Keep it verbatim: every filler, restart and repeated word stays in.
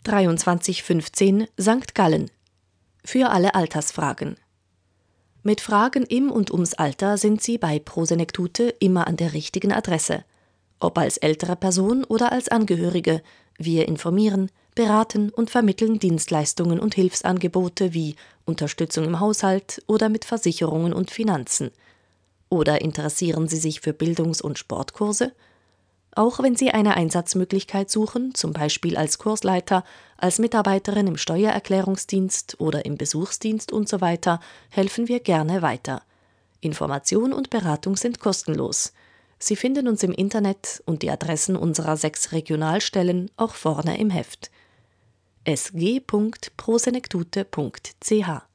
dreiundzwanzig fünfzehn Sankt Gallen. Für alle Altersfragen. Mit Fragen im und ums Alter sind Sie bei Pro Senektute immer an der richtigen Adresse. Ob als ältere Person oder als Angehörige, wir informieren, beraten und vermitteln Dienstleistungen und Hilfsangebote wie Unterstützung im Haushalt oder mit Versicherungen und Finanzen. Oder interessieren Sie sich für Bildungs- und Sportkurse? Auch wenn Sie eine Einsatzmöglichkeit suchen, zum Beispiel als Kursleiter, als Mitarbeiterin im Steuererklärungsdienst oder im Besuchsdienst und so weiter, helfen wir gerne weiter. Information und Beratung sind kostenlos. Sie finden uns im Internet und die Adressen unserer sechs Regionalstellen auch vorne im Heft. s g punkt pro senektute punkt c h